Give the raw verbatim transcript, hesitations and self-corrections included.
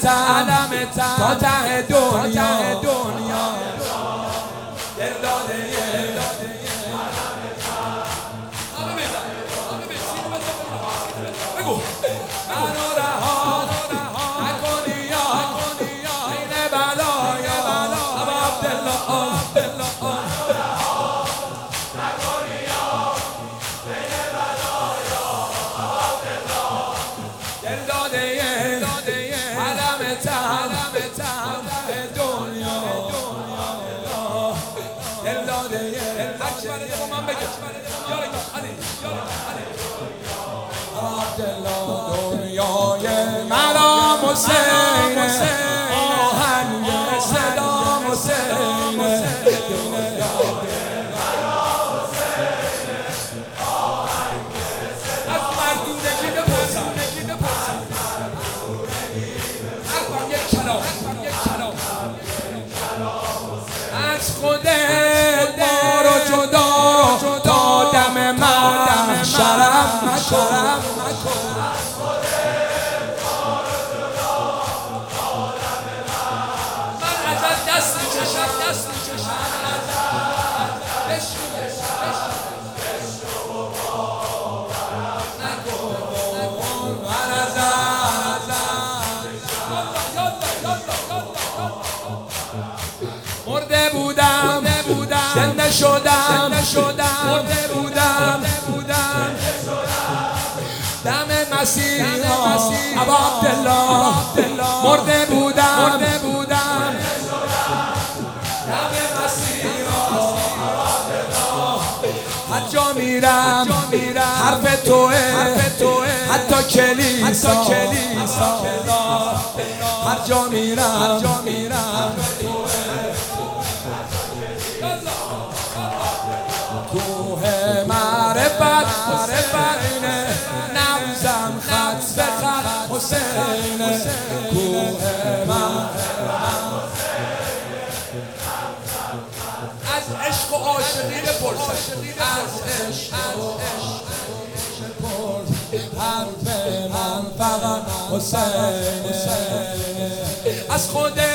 علمتم تا ته دنیا دل داده بگو منو رها نکنی یا این بلایا ابا عبدالله دل داده علمتم دنیا دل داده من بگم دنیای مرام حسین آهنگ صدام حسین از مردونگی بپرسم حرفم یک کلام از خودت ما رو جدا تا دم محشرم مکن دست می‌کشم دست می‌کشم بشو مرده بودم زنده شدم مرده بودم دم مسیح ابا عبدالله مرده بودم هر جا میرم حرف توه حتی کلیسا هر جا میرم کوه معرفت حسینه نبزم خط به خط حسینه کوه از عشق و عاشقی بپرس از عشق و عاشقی بپرس حرف من فقط حسین از خودت